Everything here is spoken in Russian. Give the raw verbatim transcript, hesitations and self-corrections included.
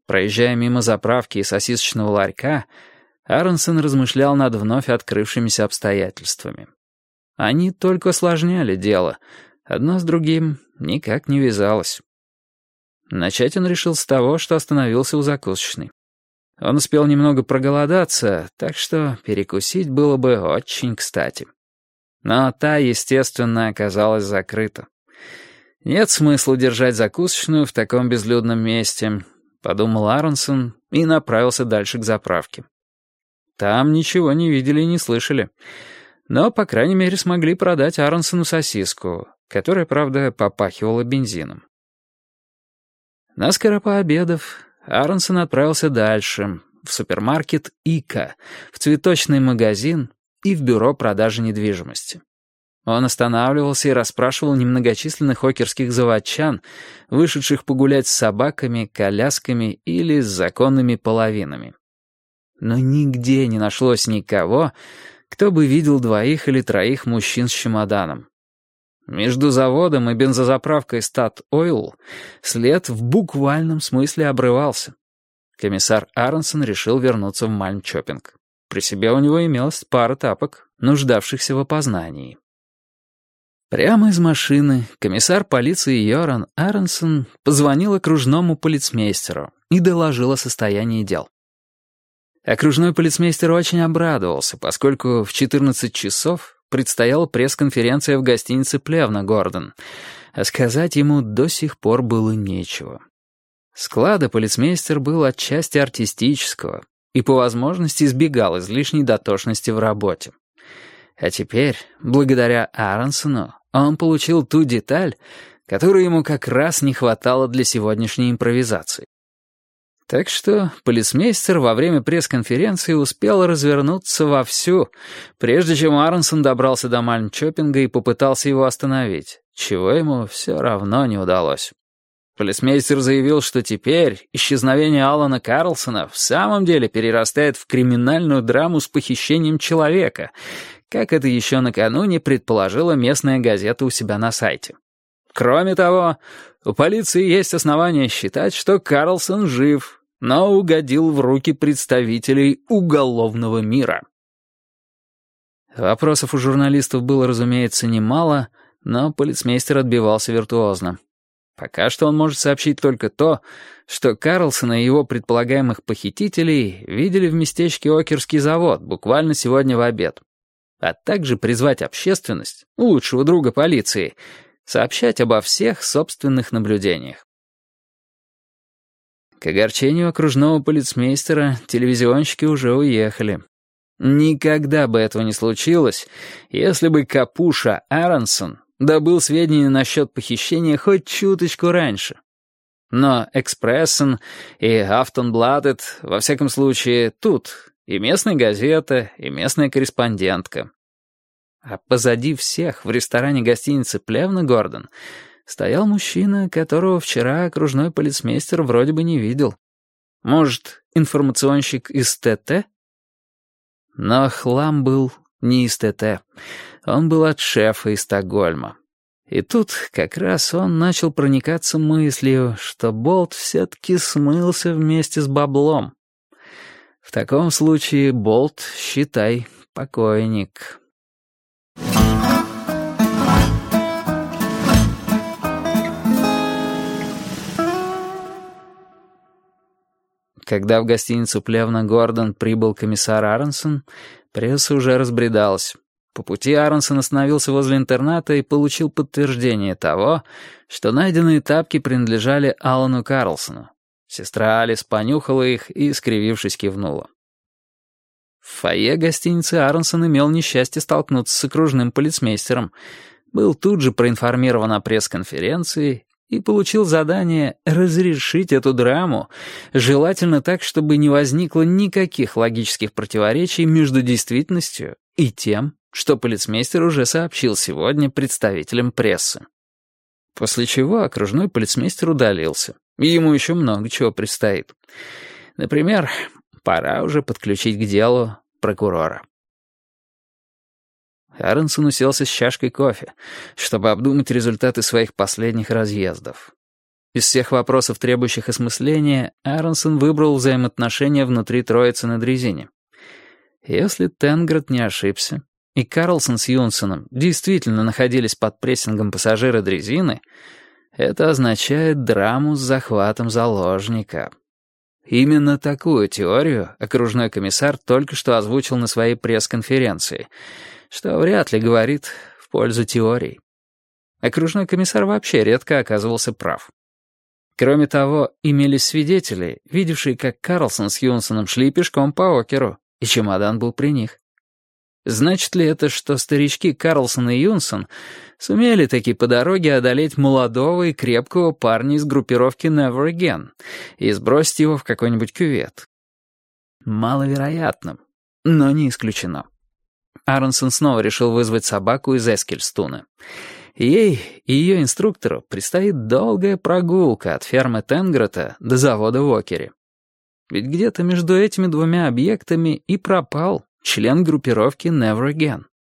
Проезжая мимо заправки и сосисочного ларька, Аронсон размышлял над вновь открывшимися обстоятельствами. Они только осложняли дело, одно с другим никак не вязалось. Начать он решил с того, что остановился у закусочной. Он успел немного проголодаться, так что перекусить было бы очень кстати. Но та, естественно, оказалась закрыта. «Нет смысла держать закусочную в таком безлюдном месте», — подумал Аронсон и направился дальше к заправке. Там ничего не видели и не слышали. Но, по крайней мере, смогли продать Аронсону сосиску, которая, правда, попахивала бензином. Наскоро пообедав, Аронсон отправился дальше, в супермаркет «Ика», в цветочный магазин и в бюро продажи недвижимости. Он останавливался и расспрашивал немногочисленных окерских заводчан, вышедших погулять с собаками, колясками или с законными половинами. Но нигде не нашлось никого, кто бы видел двоих или троих мужчин с чемоданом. Между заводом и бензозаправкой «Стат-Ойл» след в буквальном смысле обрывался. Комиссар Аронсон решил вернуться в Мальмчопинг. При себе у него имелась пара тапок, нуждавшихся в опознании. Прямо из машины комиссар полиции Йоран Аронсон позвонил окружному полицмейстеру и доложил о состоянии дел. Окружной полицмейстер очень обрадовался, поскольку в четырнадцать часов предстояла пресс-конференция в гостинице «Плевна Гордон», а сказать ему до сих пор было нечего. Склада полицмейстер был отчасти артистического и по возможности избегал излишней дотошности в работе. А теперь, благодаря Аронсону, он получил ту деталь, которой ему как раз не хватало для сегодняшней импровизации. Так что полицмейстер во время пресс-конференции успел развернуться вовсю, прежде чем Аронсон добрался до Мальмчопинга и попытался его остановить, чего ему все равно не удалось. Полицмейстер заявил, что теперь исчезновение Алана Карлсона в самом деле перерастает в криминальную драму с похищением человека, как это еще накануне предположила местная газета у себя на сайте. Кроме того, у полиции есть основания считать, что Карлсон жив, но угодил в руки представителей уголовного мира. Вопросов у журналистов было, разумеется, немало, но полицмейстер отбивался виртуозно. Пока что он может сообщить только то, что Карлсона и его предполагаемых похитителей видели в местечке Окерский завод буквально сегодня в обед, а также призвать общественность, лучшего друга полиции, сообщать обо всех собственных наблюдениях. К огорчению окружного полицмейстера телевизионщики уже уехали. Никогда бы этого не случилось, если бы Капуша Аронсон добыл сведения насчет похищения хоть чуточку раньше. Но «Экспрессен» и «Афтонбладет», во всяком случае, тут и местная газета, и местная корреспондентка. А позади всех в ресторане гостиницы «Плевна Гордон» стоял мужчина, которого вчера окружной полицмейстер вроде бы не видел. Может, информационщик из ТТ? Но хлам был не из ТТ. Он был от шефа из Стокгольма. И тут как раз он начал проникаться мыслью, что Болт все-таки смылся вместе с баблом. В таком случае Болт, считай, покойник. Когда в гостиницу «Плевна Гордон» прибыл комиссар Аронсон, пресса уже разбредалась. По пути Аронсон остановился возле интерната и получил подтверждение того, что найденные тапки принадлежали Алану Карлсону. Сестра Алис понюхала их и, скривившись, кивнула. В фойе гостиницы Аронсон имел несчастье столкнуться с окружным полицмейстером, был тут же проинформирован о пресс-конференции и получил задание разрешить эту драму, желательно так, чтобы не возникло никаких логических противоречий между действительностью и тем, что полицмейстер уже сообщил сегодня представителям прессы. После чего окружной полицмейстер удалился, и ему еще много чего предстоит. Например, пора уже подключить к делу прокурора. Аронсон уселся с чашкой кофе, чтобы обдумать результаты своих последних разъездов. Из всех вопросов, требующих осмысления, Аронсон выбрал взаимоотношения внутри троицы на дрезине. Если Тенград не ошибся, и Карлсон с Юнсеном действительно находились под прессингом пассажира дрезины, это означает драму с захватом заложника. Именно такую теорию окружной комиссар только что озвучил на своей пресс-конференции, что вряд ли говорит в пользу теорий. Окружной комиссар вообще редко оказывался прав. Кроме того, имелись свидетели, видевшие, как Карлсон с Юнсеном шли пешком по Океру, и чемодан был при них. Значит ли это, что старички Карлсон и Юнсон сумели таки по дороге одолеть молодого и крепкого парня из группировки Never Again и сбросить его в какой-нибудь кювет? Маловероятно, но не исключено. Аронсон снова решил вызвать собаку из Эскельстуна. Ей и ее инструктору предстоит долгая прогулка от фермы Тенграта до завода в Окере. Ведь где-то между этими двумя объектами и пропал член группировки Never Again.